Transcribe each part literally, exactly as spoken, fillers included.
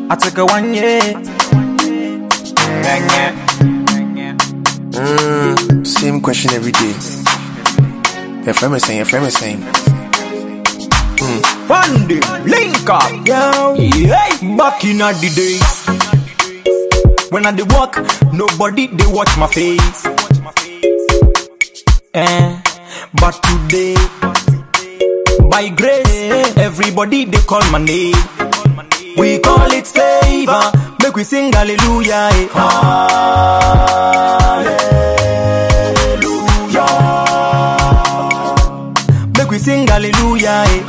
I took a one year. Mm, same question every day. Your friend is saying, your friend is saying. Mm. One day, link up, yo. Yeah. Back in the days, when I dey walk, nobody they watch my face. Eh, but today, by grace, everybody they call my name. We call it favor, make we sing hallelujah. Eh. Hallelujah. Make we sing hallelujah. Eh.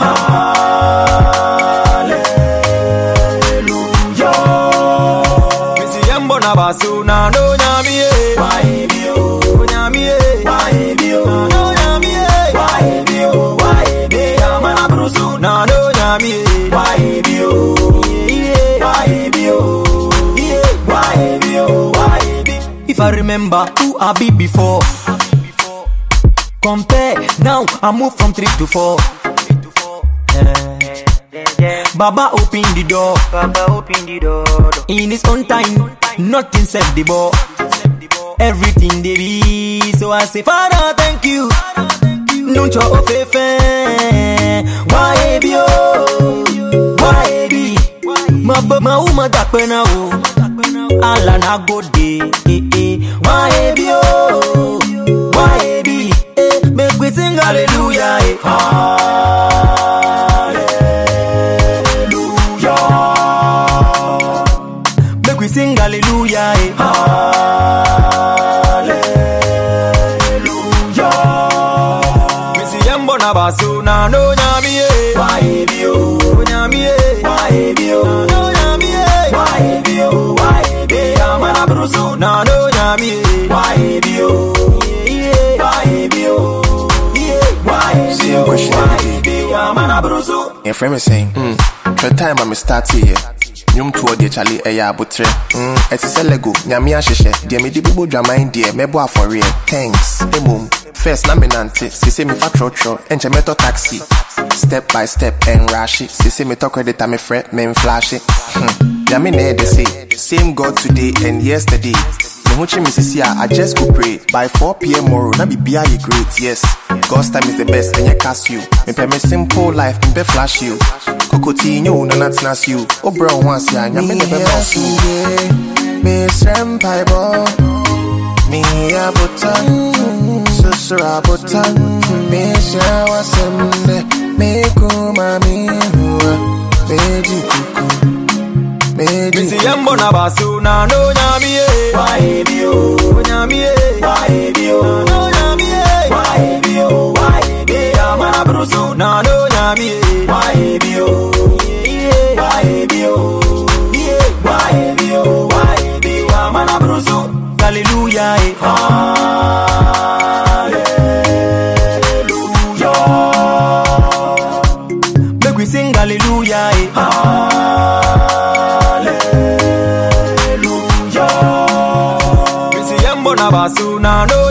Hallelujah. We see yambo na basu na no nyami eh. Why bio? Nyami eh. Why bio? No nyami eh. Why bio? Why bio? Yamana brusu na no nyami eh. Why bio? If I remember who I be before, compare now I move from three to four. Yeah. Baba open the door, Baba open the door. In his own time, nothing set the ball. Everything they be, so I say Father thank you. Don't you ofefe? Why be oh? Why be? Ma ma uma dakpena o. Alla na go dey, eh eh. Why be oh? Why be? Eh, make we sing hallelujah, eh. Hallelujah. Make we sing hallelujah, eh. Hallelujah. We see yambo na basu na no nyami eh. Why be oh? Nyami eh. Why be oh? No nyami eh. Why be oh? Na no nyami why be oh why be oh why same question every day. Your friend is saying, hmm, the time I'm start here. Nyum to the Charlie Eya Butre. Hmm, it's a Lego, Nyamia Shisha, dear me dibu drama in dear, mebo for real. Thanks, Emum. First, Naminante, Sissy me fat trotro, and Jameto taxi. Step by step and rash it. Sissy me talk credit, I'm a fret, men flash it. Hmm, Yamine they say, same God today and yesterday. I just go pray by four p m tomorrow. Na be bia ye great, yes. God's time is the best, and you cast you. Me pay me simple life, me pay flash you. Cocotinho, no not nas you. Oh bro, once ya, ya me never boss you. Me senpai bo, me abutan, susura abutan. Me shawa semde, me kuma me hua, me di kuku. Me see yambo na basu na no nyami eh. Why be oh? Nyami eh. Why be oh? No nyami eh. Why be oh? Why be amana brusu na no nyami eh. Why be oh? Why be oh? Why be oh? Why be amana brusu? Hallelujah eh. Hallelujah. Make we sing hallelujah eh. Basu na no